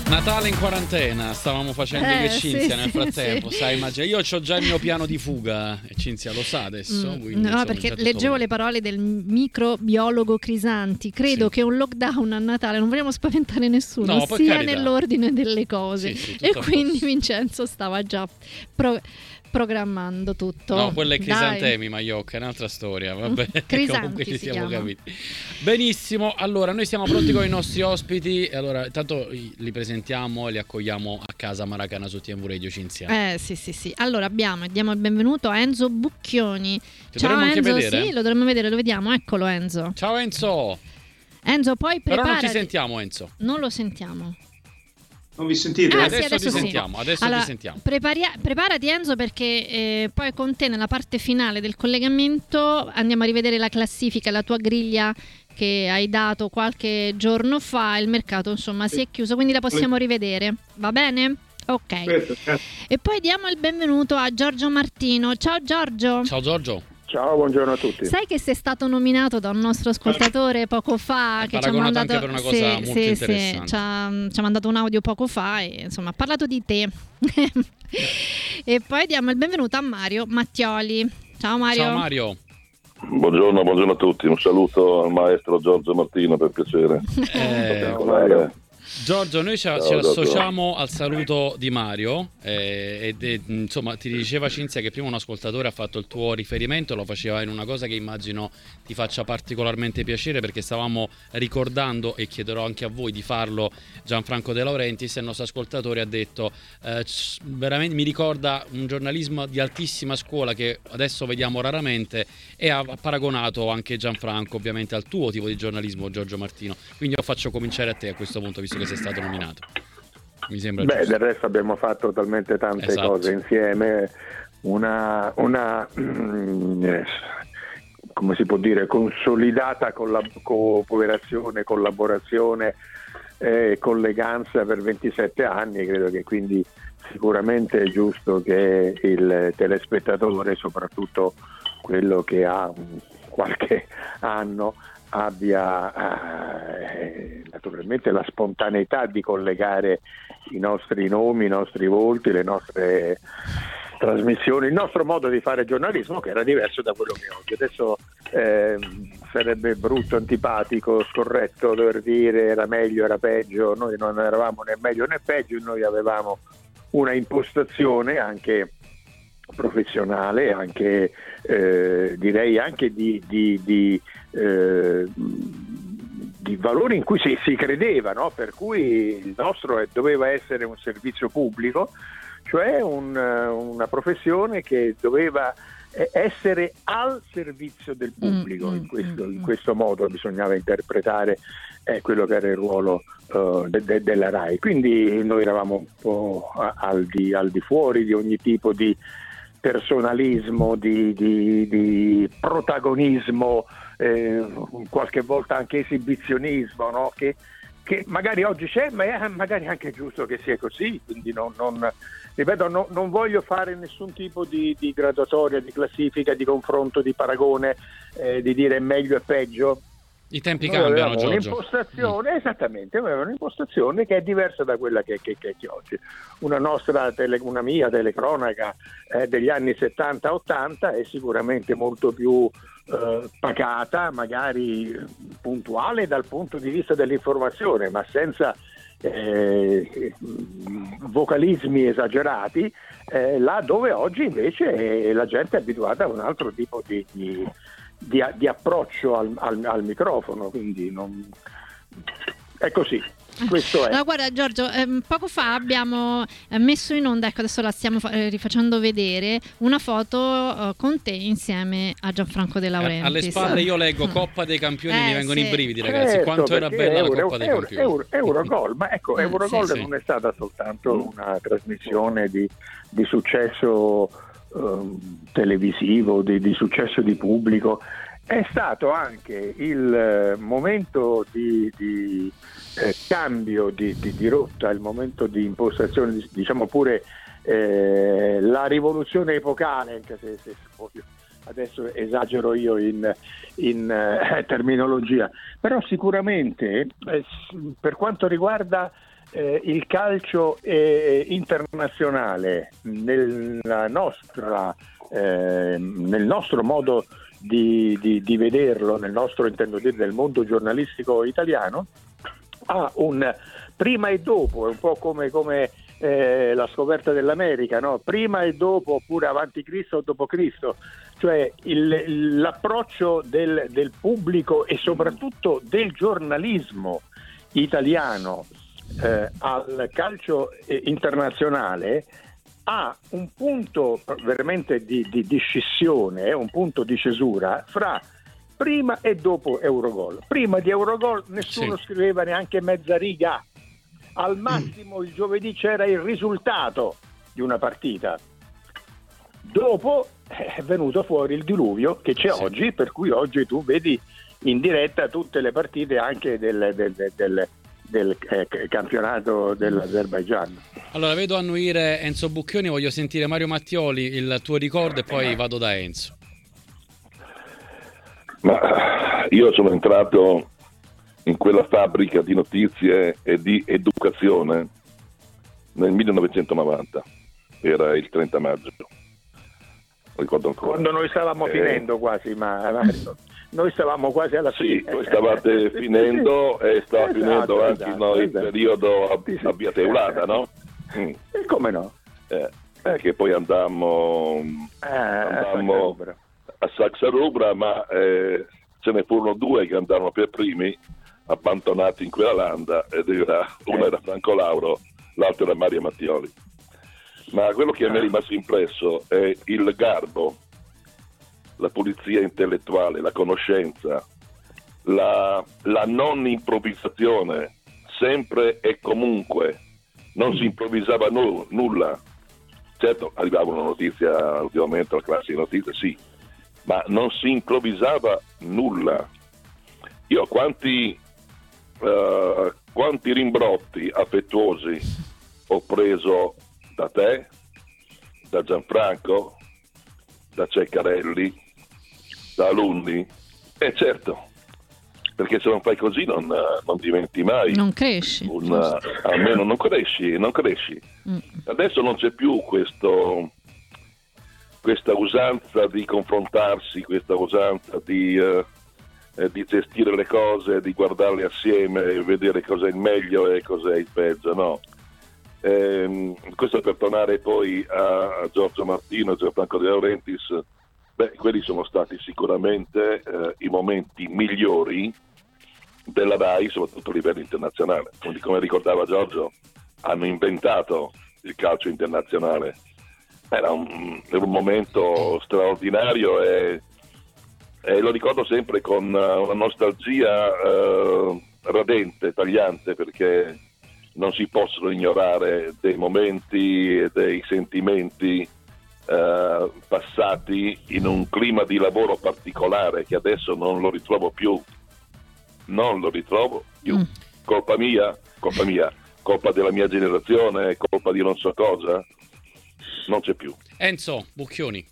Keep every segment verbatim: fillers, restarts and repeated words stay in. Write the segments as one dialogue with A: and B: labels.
A: Natale in quarantena, stavamo facendo
B: Eh,
A: io e Cinzia
B: sì,
A: nel frattempo,
B: sì.
A: sai, immagina, io ho già il mio piano di fuga e Cinzia lo sa adesso.
B: Mm,
A: Quindi,
B: no,
A: insomma,
B: perché
A: già tutto
B: leggevo
A: bene.
B: le parole del microbiologo Crisanti. Credo
A: Sì.
B: che un lockdown a Natale non vogliamo spaventare nessuno,
A: No, per
B: sia
A: carità.
B: nell'ordine delle cose.
A: Sì, sì, tutto
B: E
A: a
B: quindi
A: posto.
B: Vincenzo stava già pro- programmando tutto.
A: No, quella è
B: Dai.
A: Crisantemi, Maiocca, è un'altra storia, vabbè.
B: Crisanti
A: Comunque ci
B: si
A: siamo
B: chiama.
A: capiti. Benissimo, allora noi siamo pronti con i nostri ospiti. E allora, intanto li presentiamo e li accogliamo a casa Maracana su T M V Radio, Cinzia.
B: Eh sì sì sì. Allora abbiamo e diamo il benvenuto a Enzo Bucchioni.
A: Che
B: Ciao
A: dovremmo anche
B: Enzo,
A: vedere?
B: sì, lo dovremmo vedere, lo vediamo. Eccolo Enzo.
A: Ciao Enzo.
B: Enzo, poi
A: Però
B: preparati.
A: non ti sentiamo, Enzo.
B: Non lo sentiamo.
C: Non vi sentite?
B: Ah,
A: adesso
B: sì, adesso
A: ti
B: sì.
A: sentiamo, adesso
B: Allora,
A: ti sentiamo.
B: preparia- preparati Enzo, perché eh, poi con te nella parte finale del collegamento andiamo a rivedere la classifica, la tua griglia che hai dato qualche giorno fa. Il mercato insomma si è chiuso, quindi la possiamo rivedere, va bene? Ok.
C: Perfetto, certo.
B: E poi diamo il benvenuto a Giorgio Martino. Ciao Giorgio.
A: Ciao Giorgio.
D: Ciao, buongiorno a tutti.
B: Sai che sei stato nominato da un nostro ascoltatore poco fa,
A: È
B: che ci ha
A: paragonato
B: mandato
A: anche per una cosa
B: sì,
A: molto
B: sì,
A: interessante.
B: sì, ci ha, ci ha mandato un audio poco fa e insomma ha parlato di te. E poi diamo il benvenuto a Mario Mattioli. Ciao Mario.
A: Ciao Mario.
E: Buongiorno, buongiorno a tutti, un saluto al maestro Giorgio Martino, per piacere.
A: Eh,
E: Ciao, Mario.
A: Giorgio, noi ci,
E: Ciao,
A: ci
E: Giorgio.
A: associamo al saluto di Mario eh, ed, e, insomma ti diceva Cinzia che prima un ascoltatore ha fatto il tuo riferimento, lo faceva in una cosa che immagino ti faccia particolarmente piacere, perché stavamo ricordando, e chiederò anche a voi di farlo, Gianfranco De Laurentiis. Il nostro ascoltatore ha detto eh, c- veramente mi ricorda un giornalismo di altissima scuola che adesso vediamo raramente, e ha paragonato anche Gianfranco ovviamente al tuo tipo di giornalismo, Giorgio Martino. Quindi io faccio cominciare a te a questo punto, visto che sei stato nominato. Mi sembra
D: Beh,
A: giusto.
D: del resto abbiamo fatto talmente tante
A: Esatto.
D: cose insieme, una, una eh, come si può dire, consolidata collab- cooperazione, collaborazione e colleganza per ventisette anni. Credo che quindi sicuramente è giusto che il telespettatore, soprattutto quello che ha qualche anno, abbia eh, naturalmente la spontaneità di collegare i nostri nomi, i nostri volti, le nostre trasmissioni, il nostro modo di fare giornalismo, che era diverso da quello che è oggi. Adesso eh, sarebbe brutto, antipatico, scorretto dover dire era meglio, era peggio. Noi non eravamo né meglio né peggio, noi avevamo una impostazione anche professionale, anche eh, direi anche di, di, di, eh, di valori in cui si, si credeva, no? Per cui il nostro doveva essere un servizio pubblico, cioè un, una professione che doveva essere al servizio del pubblico.
B: Mm,
D: in, questo,
B: mm,
D: in questo modo bisognava interpretare eh, quello che era il ruolo uh, de, de, della RAI. Quindi noi eravamo un po' al di, al di fuori di ogni tipo di personalismo, di, di, di protagonismo, eh, qualche volta anche esibizionismo, no? che, che magari oggi c'è, ma è magari anche giusto che sia così. Quindi non, non, ripeto, no, non voglio fare nessun tipo di, di graduatoria, di classifica, di confronto, di paragone, eh, di dire meglio e peggio.
A: I tempi
D: Noi
A: cambiano,
D: avevamo
A: Giorgio.
D: un'impostazione, esattamente, avevamo un'impostazione che è diversa da quella che, che, che è oggi. Una nostra, tele, una mia telecronaca eh, degli anni settanta ottanta è sicuramente molto più eh, pacata, magari puntuale dal punto di vista dell'informazione, ma senza eh, vocalismi esagerati, eh, là dove oggi invece la gente è abituata a un altro tipo di... di Di, di approccio al, al, al microfono, quindi non... è così. Questo è.
B: No, guarda Giorgio, ehm, poco fa abbiamo eh, messo in onda, ecco adesso la stiamo fa- eh, rifacendo vedere, una foto eh, con te insieme a Gianfranco De Laurentiis.
A: Alle spalle io leggo Coppa dei Campioni,
B: Eh,
A: mi vengono
B: sì.
A: i brividi, ragazzi.
D: Certo,
A: Quanto era
D: perché
A: bella
D: Euro,
A: la Coppa dei
D: Euro,
A: Campioni.
D: Euro, Eurogol, ma ecco,
B: Eh,
D: Eurogol
A: sì, sì.
D: non è stata soltanto una trasmissione di, di successo ehm, televisivo, di, di successo di pubblico. È stato anche il eh, momento di, di eh, cambio di, di, di rotta, il momento di impostazione, di, diciamo pure eh, la rivoluzione epocale, anche se, se adesso esagero io in, in eh, terminologia, però sicuramente eh, per quanto riguarda eh, il calcio eh, internazionale nella nostra, eh, nel nostro modo di, di, di vederlo, nel nostro, intendo dire, del mondo giornalistico italiano, ha un prima e dopo, è un po' come, come eh, la scoperta dell'America, no? Prima e dopo, oppure avanti Cristo o dopo Cristo, cioè il, l'approccio del, del pubblico e soprattutto del giornalismo italiano eh, al calcio eh, internazionale ha un punto veramente di, di, di scissione, un punto di cesura fra prima e dopo Eurogol. Prima di Eurogol nessuno sì. scriveva neanche mezza riga, al massimo il giovedì c'era il risultato di una partita. Dopo è venuto fuori il diluvio che c'è sì. oggi, per cui oggi tu vedi in diretta tutte le partite anche del, del, del, del, del eh, campionato dell'Azerbaigian.
A: Allora vedo annuire Enzo Bucchioni, voglio sentire Mario Mattioli, il tuo ricordo, e poi vado da Enzo.
E: Ma io sono entrato in quella fabbrica di notizie e di educazione nel millenovecentonovanta, era il trenta maggio, ricordo ancora.
D: Quando noi stavamo eh, finendo quasi, ma noi stavamo quasi alla fine.
E: Sì, voi stavate finendo e stava esatto, finendo anche esatto, no, esatto. il periodo a via Teulada, no? Mm.
D: E come no?
E: Eh, eh, che poi andammo,
D: eh,
E: andammo a Saxarubra, ma eh, ce ne furono due che andarono per primi, abbandonati in quella landa, ed era, uno era Franco Lauro, l'altro era Mario Mattioli. Ma quello che mi è rimasto impresso è il garbo, la pulizia intellettuale, la conoscenza, la, la non improvvisazione, sempre e comunque. Non si improvvisava nu- nulla. Certo, arrivava una notizia, ultimamente la classica notizia, sì, ma non si improvvisava nulla. Io quanti, uh, quanti rimbrotti affettuosi ho preso da te, da Gianfranco, da Ceccarelli, da alunni, e certo, perché se non fai così non, non diventi mai,
B: non cresci,
E: una, almeno non cresci, non cresci. Mm. Adesso non c'è più questo, questa usanza di confrontarsi, questa usanza di, eh, di gestire le cose, di guardarle assieme e vedere cos'è il meglio e cos'è il peggio, no? Eh, questo per tornare poi a, a Giorgio Martino e Gianfranco De Laurentiis. Beh, quelli sono stati sicuramente eh, i momenti migliori della RAI, soprattutto a livello internazionale. Quindi, come ricordava Giorgio, hanno inventato il calcio internazionale. Era un, era un momento straordinario e, e lo ricordo sempre con una nostalgia eh, radente, tagliante, perché non si possono ignorare dei momenti e dei sentimenti Uh, passati in un clima di lavoro particolare che adesso non lo ritrovo più non lo ritrovo più mm. colpa mia, colpa mia colpa della mia generazione, colpa di non so cosa, non c'è più.
A: Enzo Bucchioni.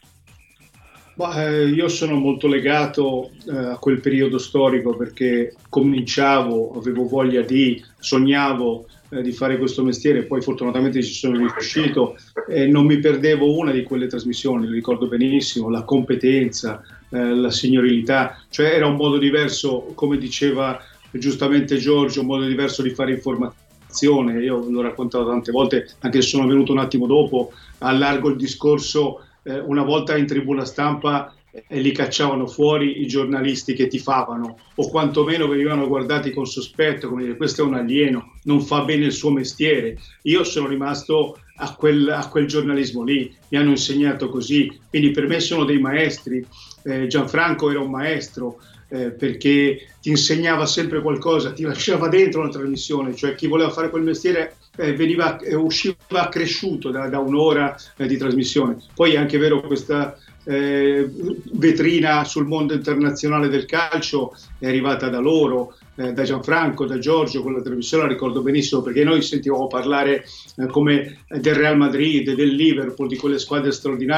F: Ma, eh, io sono molto legato eh, a quel periodo storico, perché cominciavo, avevo voglia di, sognavo eh, di fare questo mestiere, poi fortunatamente ci sono riuscito e non mi perdevo una di quelle trasmissioni, lo ricordo benissimo, la competenza, eh, la signorilità, cioè era un modo diverso, come diceva giustamente Giorgio, un modo diverso di fare informazione. Io l'ho raccontato tante volte, anche se sono venuto un attimo dopo, allargo il discorso. Eh, una volta in tribuna stampa eh, li cacciavano fuori i giornalisti che tifavano, o quantomeno venivano guardati con sospetto, come dire, questo è un alieno, non fa bene il suo mestiere. Io sono rimasto a quel, a quel giornalismo lì, mi hanno insegnato così, quindi per me sono dei maestri. eh, Gianfranco era un maestro, eh, perché ti insegnava sempre qualcosa, ti lasciava dentro la trasmissione, cioè chi voleva fare quel mestiere Eh, veniva, eh, usciva cresciuto da, da un'ora eh, di trasmissione. Poi è anche vero, questa eh, vetrina sul mondo internazionale del calcio è arrivata da loro, eh, da Gianfranco, da Giorgio. Quella trasmissione la ricordo benissimo, perché noi sentivamo parlare eh, come del Real Madrid, del Liverpool, di quelle squadre straordinarie,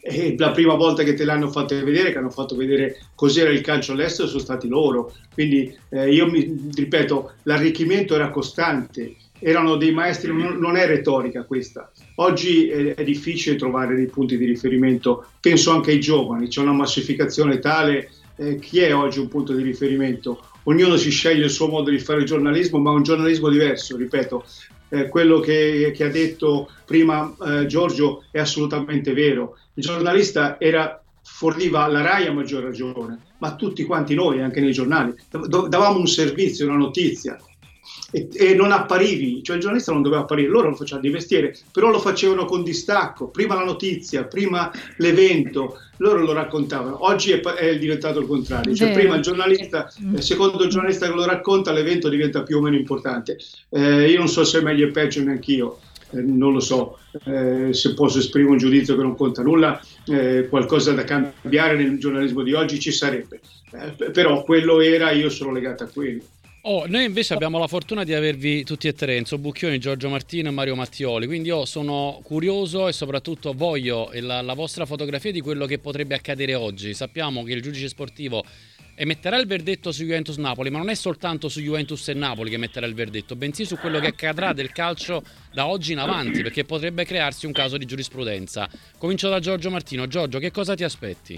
F: e la prima volta che te l'hanno fatto vedere, che hanno fatto vedere cos'era il calcio all'estero, sono stati loro. Quindi eh, io mi ripeto, l'arricchimento era costante, erano dei maestri, non, non è retorica questa. Oggi è, è difficile trovare dei punti di riferimento, penso anche ai giovani, c'è una massificazione tale, eh, chi è oggi un punto di riferimento? Ognuno si sceglie il suo modo di fare giornalismo, ma un giornalismo diverso, ripeto. Eh, quello che, che ha detto prima eh, Giorgio è assolutamente vero. Il giornalista era, forniva alla RAI a maggior ragione, ma tutti quanti noi, anche nei giornali, dav- davamo un servizio, una notizia. E, e non apparivi, cioè il giornalista non doveva apparire, loro lo facevano di mestiere, però lo facevano con distacco, prima la notizia, prima l'evento, loro lo raccontavano. Oggi è, è diventato il contrario, cioè prima il giornalista, eh, secondo il giornalista che lo racconta, l'evento diventa più o meno importante. Eh, io non so se è meglio o peggio neanch'io, eh, non lo so, eh, se posso esprimere un giudizio che non conta nulla, eh, qualcosa da cambiare nel giornalismo di oggi ci sarebbe, eh, però quello era, io sono legato a quello.
A: Oh, noi invece abbiamo la fortuna di avervi tutti e tre, Enzo Bucchioni, Giorgio Martino e Mario Mattioli, quindi io sono curioso e soprattutto voglio la, la vostra fotografia di quello che potrebbe accadere oggi. Sappiamo che il giudice sportivo emetterà il verdetto su Juventus Napoli, ma non è soltanto su Juventus e Napoli che emetterà il verdetto, bensì su quello che accadrà del calcio da oggi in avanti, perché potrebbe crearsi un caso di giurisprudenza. Comincio da Giorgio Martino. Giorgio, che cosa ti aspetti?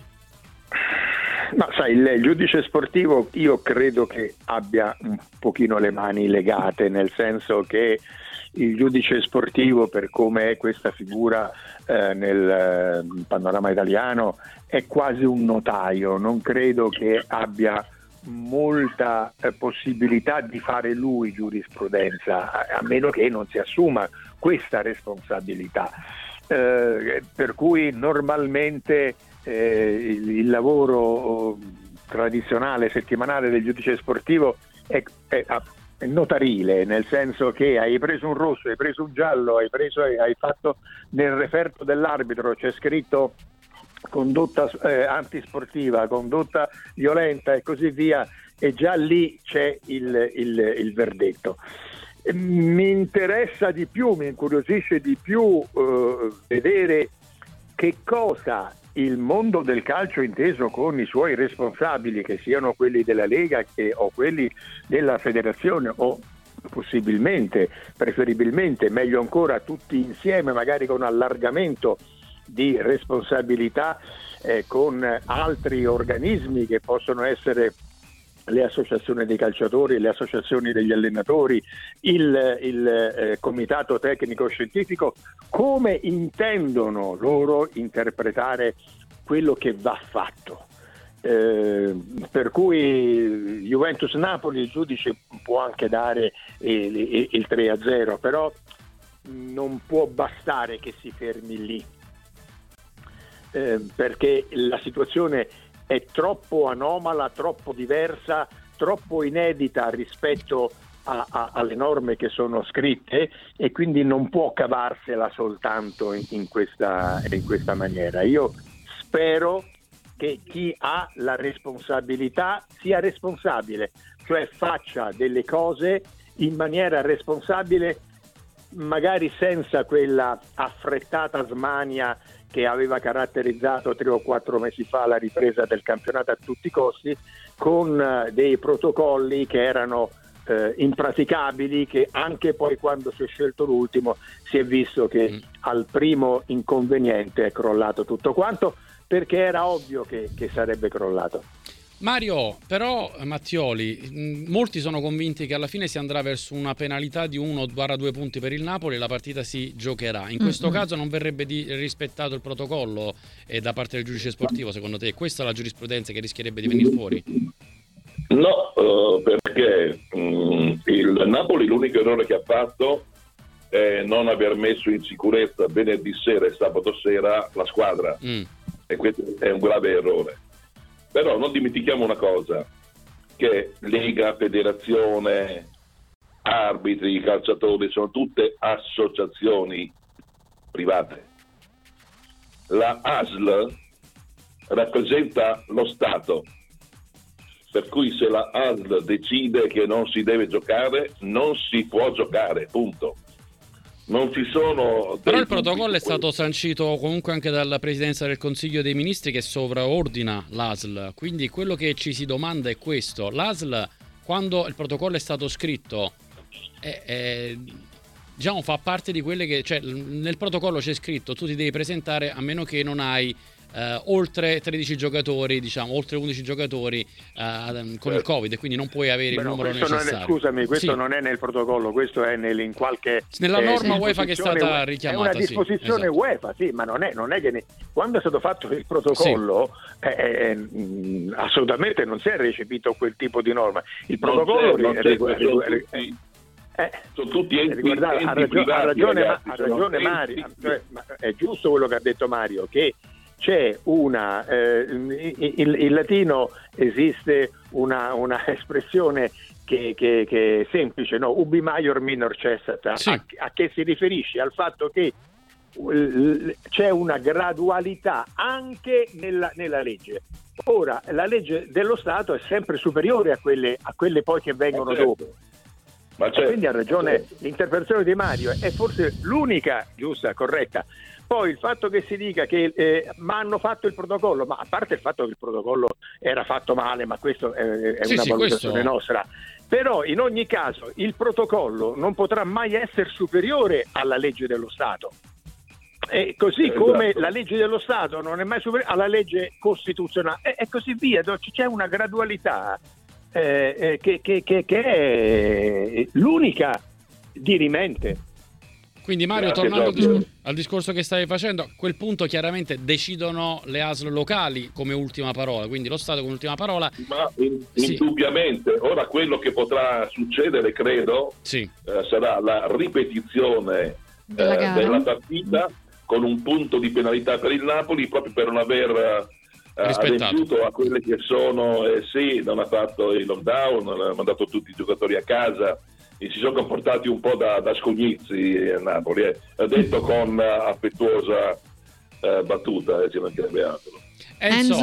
D: Ma sai, il giudice sportivo io credo che abbia un pochino le mani legate, nel senso che il giudice sportivo, per come è questa figura eh, nel eh, panorama italiano, è quasi un notaio. Non credo che abbia molta eh, possibilità di fare lui giurisprudenza, a, a meno che non si assuma questa responsabilità. Eh, per cui normalmente Eh, il, il lavoro tradizionale settimanale del giudice sportivo è, è, è notarile, nel senso che hai preso un rosso, hai preso un giallo, hai preso hai fatto nel referto dell'arbitro c'è scritto condotta eh, antisportiva, condotta violenta e così via, e già lì c'è il, il, il verdetto. Mi interessa di più, mi incuriosisce di più eh, vedere che cosa il mondo del calcio, inteso con i suoi responsabili, che siano quelli della Lega che, o quelli della federazione, o possibilmente, preferibilmente, meglio ancora tutti insieme, magari con allargamento di responsabilità eh, con altri organismi che possono essere le associazioni dei calciatori, le associazioni degli allenatori, il, il eh, comitato tecnico scientifico, come intendono loro interpretare quello che va fatto. Eh, per cui Juventus-Napoli il giudice può anche dare il, il, il tre a zero, però non può bastare che si fermi lì, eh, perché la situazione è troppo anomala, troppo diversa, troppo inedita rispetto a, a, alle norme che sono scritte, e quindi non può cavarsela soltanto in, in, questa, in questa maniera. Io spero che chi ha la responsabilità sia responsabile, cioè faccia delle cose in maniera responsabile, magari senza quella affrettata smania che aveva caratterizzato tre o quattro mesi fa la ripresa del campionato a tutti i costi, con uh, dei protocolli che erano uh, impraticabili, che anche poi quando si è scelto l'ultimo si è visto che mm. al primo inconveniente è crollato tutto quanto, perché era ovvio che, che sarebbe crollato.
A: Mario, però Mattioli, molti sono convinti che alla fine si andrà verso una penalità di uno due punti per il Napoli e la partita si giocherà. In questo mm-hmm. caso non verrebbe di rispettato il protocollo eh, da parte del giudice sportivo, secondo te? Questa è la giurisprudenza che rischierebbe di venire fuori?
E: No, uh, perché um, il Napoli l'unico errore che ha fatto è non aver messo in sicurezza venerdì sera e sabato sera la squadra, mm. e questo è un grave errore. Però non dimentichiamo una cosa, che Lega, Federazione, arbitri, calciatori sono tutte associazioni private. La A S L rappresenta lo Stato, per cui se la A S L decide che non si deve giocare, non si può giocare, punto. non ci sono...
A: Però il protocollo è stato sancito comunque anche dalla Presidenza del Consiglio dei Ministri, che sovraordina l'A S L, quindi quello che ci si domanda è questo: l'A S L, quando il protocollo è stato scritto, è, è, diciamo, fa parte di quelle che, cioè, nel protocollo c'è scritto tu ti devi presentare a meno che non hai Uh, oltre tredici giocatori, diciamo, oltre undici giocatori uh, con il Covid, e quindi non puoi avere
D: Beh,
A: il
D: no,
A: numero
D: questo
A: necessario.
D: Non è, scusami, questo
A: sì.
D: non è nel protocollo, questo è nel, in qualche
A: nella
D: eh,
A: norma UEFA che è stata richiamata.
D: È una disposizione
A: sì, esatto.
D: UEFA, sì, ma non è, non è che ne, quando è stato fatto il protocollo sì. eh, eh, mh, assolutamente non si è recepito quel tipo di norma. Il protocollo
E: non c'è,
D: riguarda,
E: non c'è,
D: riguarda,
E: tutti,
D: eh,
E: sono tutti enti,
D: riguarda,
E: enti
D: ha, ragione,
E: privati,
D: ha ragione,
E: ragazzi,
D: ha ragione Mario,
E: enti...
D: cioè, ma è giusto quello che ha detto Mario, che c'è una eh, in, in latino esiste una, una espressione che, che, che è semplice, no? Ubi maior minor cessat,
A: sì.
D: a, a che si riferisce? Al fatto che uh, c'è una gradualità anche nella, nella legge. Ora, la legge dello Stato è sempre superiore a quelle, a quelle poi che vengono
E: ma certo.
D: dopo.
E: Ma certo.
D: Quindi ha ragione,
E: certo.
D: L'interpretazione di Mario è forse l'unica giusta, corretta. Poi il fatto che si dica che eh, ma hanno fatto il protocollo, ma a parte il fatto che il protocollo era fatto male, ma questo è, è
A: sì,
D: una
A: sì,
D: valutazione
A: questo...
D: nostra, però in ogni caso il protocollo non potrà mai essere superiore alla legge dello Stato. E così
E: esatto.
D: come la legge dello Stato non è mai superiore alla legge costituzionale e, e così via, c'è una gradualità eh, eh, che, che, che, che è l'unica dirimente.
A: Quindi Mario,
E: Grazie,
A: tornando al discor-
E: Giorgio.
A: al discorso che stavi facendo, a quel punto chiaramente decidono le A S L locali come ultima parola, quindi lo Stato come ultima parola.
E: Ma in,
A: sì.
E: indubbiamente, ora quello che potrà succedere, credo,
A: sì.
E: eh, sarà la ripetizione
B: della,
E: eh, della partita con un punto di penalità per il Napoli, proprio per non aver eh, adempiuto a quelle che sono, eh, sì, non ha fatto il lockdown, non ha mandato tutti i giocatori a casa, e si sono comportati un po' da, da scognizi a Napoli, eh. ha detto con uh, affettuosa uh, battuta, eh, ci mancherebbe altro.
B: Enzo?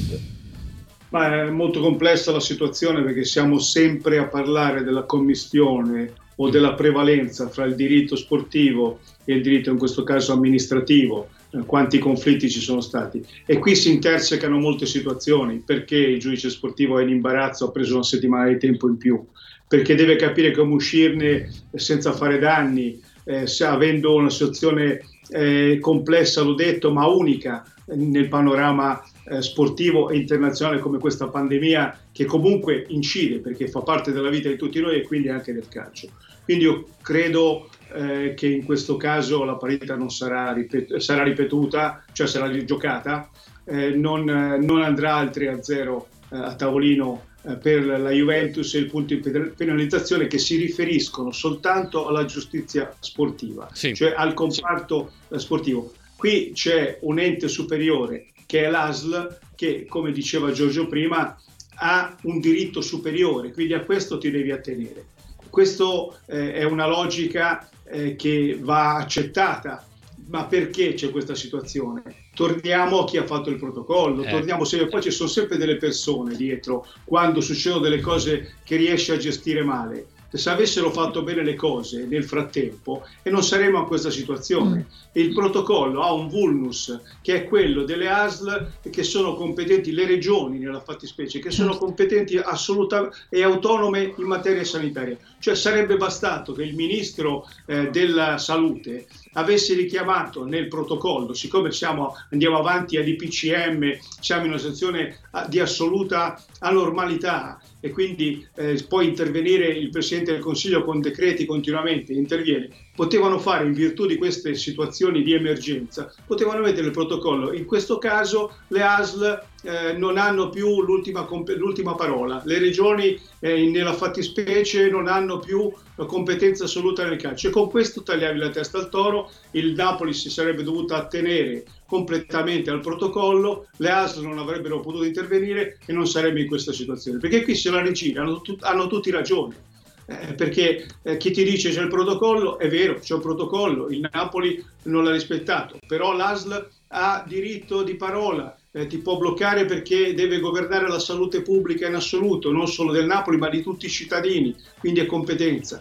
F: Ma è molto complessa la situazione, perché siamo sempre a parlare della commistione o della prevalenza fra il diritto sportivo e il diritto, in questo caso amministrativo, eh, quanti conflitti ci sono stati, e qui si intersecano molte situazioni. Perché il giudice sportivo è in imbarazzo, ha preso una settimana di tempo in più, perché deve capire come uscirne senza fare danni, eh, avendo una situazione eh, complessa, l'ho detto, ma unica nel panorama eh, sportivo e internazionale, come questa pandemia, che comunque incide, perché fa parte della vita di tutti noi e quindi anche del calcio. Quindi io credo eh, che in questo caso la partita non sarà, ripet- sarà ripetuta, cioè sarà giocata, eh, non, non andrà al tre a zero eh, a tavolino per la Juventus e il punto di penalizzazione, che si riferiscono soltanto alla giustizia sportiva,
A: sì.
F: cioè al comparto sì. sportivo. Qui c'è un ente superiore che è l'A S L, che, come diceva Giorgio prima, ha un diritto superiore, quindi a questo ti devi attenere. Questo eh, è una logica eh, che va accettata. Ma perché c'è questa situazione? Torniamo a chi ha fatto il protocollo, eh. torniamo sempre, poi ci sono sempre delle persone dietro quando succedono delle cose che riesce a gestire male. Se avessero fatto bene le cose nel frattempo, e non saremmo in questa situazione. Mm. Il protocollo ha un vulnus, che è quello delle A S L, che sono competenti, le regioni nella fattispecie, che sono competenti assoluta e autonome in materia sanitaria. Cioè sarebbe bastato che il ministro eh, della salute avesse richiamato nel protocollo, siccome siamo, andiamo avanti all'I P C M, siamo in una situazione di assoluta anormalità, e quindi eh, può intervenire il Presidente del Consiglio con decreti continuamente, interviene, potevano fare, in virtù di queste situazioni di emergenza, potevano mettere il protocollo. In questo caso le A S L eh, non hanno più l'ultima, l'ultima parola, le regioni eh, nella fattispecie non hanno più la competenza assoluta nel calcio, e con questo tagliavi la testa al toro. Il Napoli si sarebbe dovuto attenere completamente al protocollo, le A S L non avrebbero potuto intervenire e non sarebbe in questa situazione, perché qui se la regia hanno, tut- hanno tutti ragione. Eh, perché eh, chi ti dice c'è il protocollo, è vero, c'è un protocollo, il Napoli non l'ha rispettato, però l'A S L ha diritto di parola, eh, ti può bloccare perché deve governare la salute pubblica in assoluto, non solo del Napoli ma di tutti i cittadini, quindi è competenza.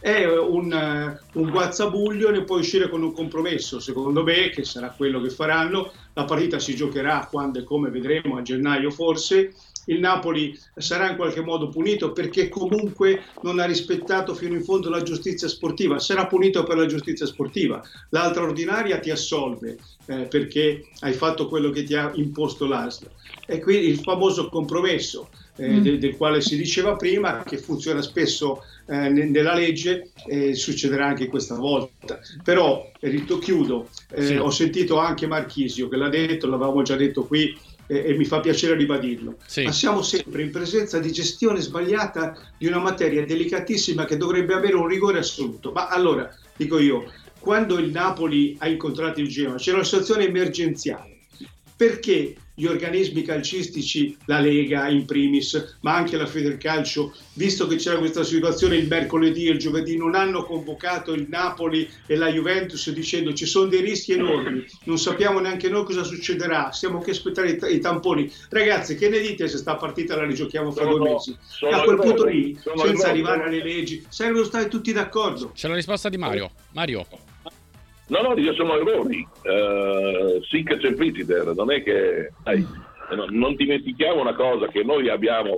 F: è un, un guazzabuglio, ne puoi uscire con un compromesso, secondo me, che sarà quello che faranno. La partita si giocherà quando e come vedremo, a gennaio forse. Il Napoli sarà in qualche modo punito perché comunque non ha rispettato fino in fondo la giustizia sportiva, sarà punito per la giustizia sportiva. L'altra ordinaria ti assolve eh, perché hai fatto quello che ti ha imposto l'A S L. E qui il famoso compromesso eh, mm. de- del quale si diceva prima, che funziona spesso eh, n- nella legge, eh, succederà anche questa volta. Però, Rito, chiudo, eh, sì. Ho sentito anche Marchisio che l'ha detto, l'avevamo già detto qui, e mi fa piacere ribadirlo, sì. Ma siamo sempre in presenza di gestione sbagliata di una materia delicatissima che dovrebbe avere un rigore assoluto. Ma allora, dico io, quando il Napoli ha incontrato il Genoa c'era una situazione emergenziale, perché gli organismi calcistici, la Lega in primis, ma anche la Federcalcio, visto che c'era questa situazione il mercoledì e il giovedì, non hanno convocato il Napoli e la Juventus dicendo ci sono dei rischi enormi, non sappiamo neanche noi cosa succederà, stiamo che aspettare i, t- i tamponi. Ragazzi, che ne dite se sta partita la rigiochiamo fra due mesi? E a quel punto lì, senza arrivare alle leggi, sarebbero stati tutti d'accordo.
A: C'è la risposta di Mario. Mario.
E: No, no, io sono errori, uh, sic simpliciter, non è che dai, non dimentichiamo una cosa, che noi abbiamo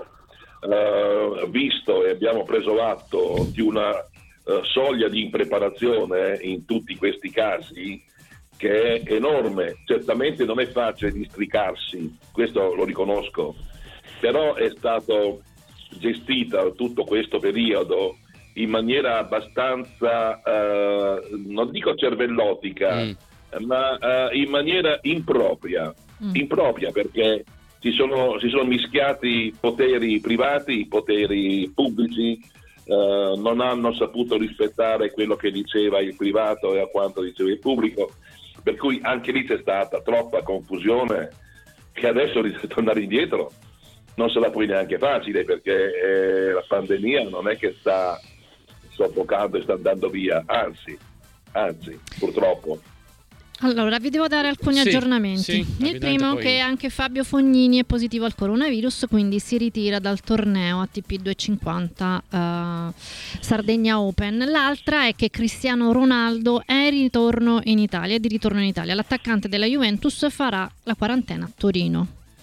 E: uh, visto e abbiamo preso atto di una uh, soglia di impreparazione in tutti questi casi che è enorme. Certamente non è facile districarsi, questo lo riconosco, però è stato gestita tutto questo periodo in maniera abbastanza, eh, non dico cervellotica, mm. ma eh, in maniera impropria, mm. impropria perché si sono, si sono mischiati poteri privati, poteri pubblici, eh, non hanno saputo rispettare quello che diceva il privato e a quanto diceva il pubblico, per cui anche lì c'è stata troppa confusione che adesso tornare indietro non se la puoi neanche facile, perché eh, la pandemia non è che sta soffocando e sta andando via, anzi, anzi, purtroppo.
B: Allora, vi devo dare alcuni
A: sì,
B: aggiornamenti.
A: Sì,
B: il primo è che anche Fabio Fognini è positivo al coronavirus, quindi si ritira dal torneo A T P duecentocinquanta uh, Sardegna Open. L'altra è che Cristiano Ronaldo è in ritorno in Italia, è di ritorno in Italia. L'attaccante della Juventus farà la quarantena a Torino.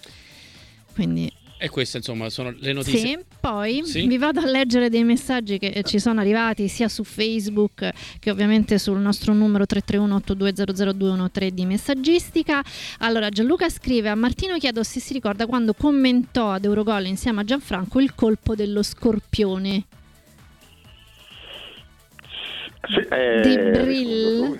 B: Quindi
A: e queste insomma sono le notizie.
B: Sì, poi
A: sì?
B: vi vado a leggere dei messaggi che ci sono arrivati sia su Facebook che ovviamente sul nostro numero tre tre uno otto due zero zero due uno tre di messaggistica. Allora, Gianluca scrive: a Martino chiedo se si ricorda quando commentò ad Eurogol insieme a Gianfranco il colpo dello scorpione.
D: Sì, eh,
B: di Brill.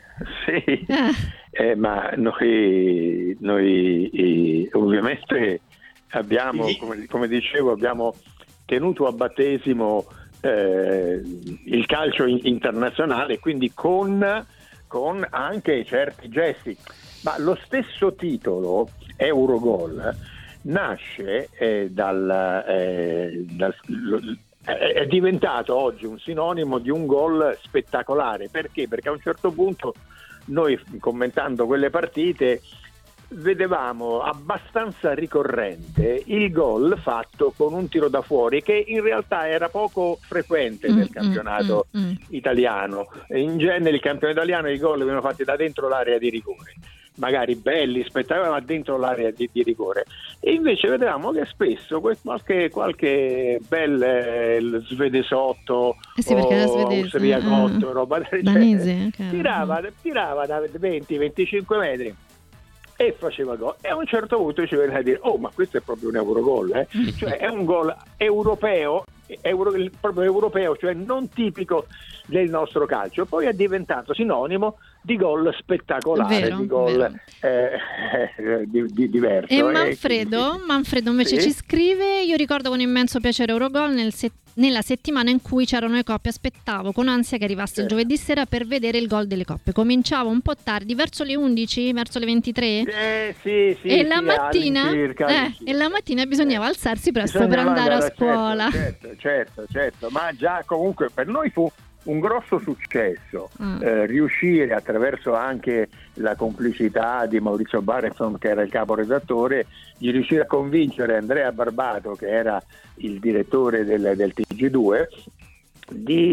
D: Sì, eh. Eh, ma noi, noi eh, ovviamente abbiamo, come, come dicevo, abbiamo tenuto a battesimo eh, il calcio in, internazionale, quindi con, con anche certi gesti. Ma lo stesso titolo, Eurogol, nasce eh, dal, eh, dal lo, è diventato oggi un sinonimo di un gol spettacolare. Perché? Perché a un certo punto noi, commentando quelle partite, vedevamo abbastanza ricorrente il gol fatto con un tiro da fuori, che in realtà era poco frequente nel mm, campionato mm, mm, italiano. In genere il campionato italiano i gol venivano fatti da dentro l'area di rigore, magari belli, spettacolari, ma dentro l'area di, di rigore. E invece vedevamo che spesso qualche, qualche bel eh, svedesotto
B: eh sì, o
D: austriacotto, uh, roba del genere,
B: okay.
D: tirava, tirava da venti venticinque metri e faceva gol, e a un certo punto ci veniva a dire: oh, ma questo è proprio un Eurogol, eh? Cioè è un gol europeo, euro, proprio europeo, cioè non tipico del nostro calcio. Poi è diventato sinonimo di gol spettacolare, vero, di gol eh, eh, di, di diverso.
B: E Manfredo,
D: eh,
B: Manfredo invece
D: sì?
B: ci scrive: io ricordo con immenso piacere Eurogol nel set- nella settimana in cui c'erano le coppe, aspettavo con ansia che arrivasse il giovedì sera per vedere il gol delle coppe. Cominciavo un po' tardi, verso le undici, verso le ventitré,
D: eh, sì, sì,
B: e,
D: sì,
B: la mattina,
D: circa,
B: eh, e la mattina bisognava eh. alzarsi presto
D: bisognava
B: per andare
D: andare,
B: a scuola.
D: Certo, certo, certo, certo, ma già comunque per noi fu un grosso successo mm. eh, riuscire, attraverso anche la complicità di Maurizio Barreson, che era il caporedattore, di riuscire a convincere Andrea Barbato, che era il direttore del, del T G due, di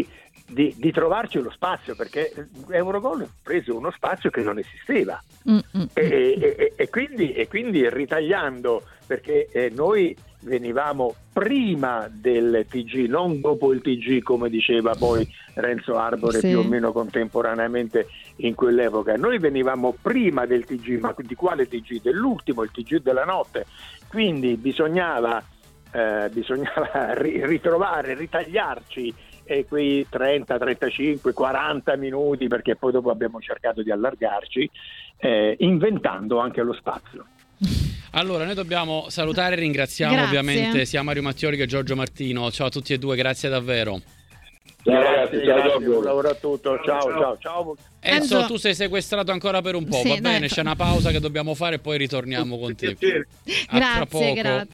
D: di, di trovarci lo spazio, perché Eurogol ha preso uno spazio che non esisteva
B: Mm-mm.
D: e, e, e, quindi, e quindi ritagliando, perché eh, noi venivamo prima del T G, non dopo il T G come diceva poi Renzo Arbore,
B: sì.
D: più o meno contemporaneamente in quell'epoca. Noi venivamo prima del T G, ma di quale T G? Dell'ultimo, il T G della notte, quindi bisognava, eh, bisognava ri- ritrovare, ritagliarci eh, quei trenta, trentacinque, quaranta minuti, perché poi dopo abbiamo cercato di allargarci, eh, inventando anche lo spazio.
A: Allora, noi dobbiamo salutare e ringraziamo
B: Grazie.
A: ovviamente sia Mario Mattioli che Giorgio Martino. Ciao a tutti e due, grazie davvero.
E: Ciao ragazzi, ciao
D: grazie,
E: Giorgio.
D: buon lavoro a tutto, ciao
C: Ciao,
D: ciao ciao.
A: Enzo,
B: Enzo-
A: tu sei sequestrato ancora per un po',
B: Sì,
A: va bene?
B: dai.
A: C'è una pausa che dobbiamo fare e poi ritorniamo con te.
C: Piacere.
A: A tra
B: Grazie,
A: poco.
B: grazie.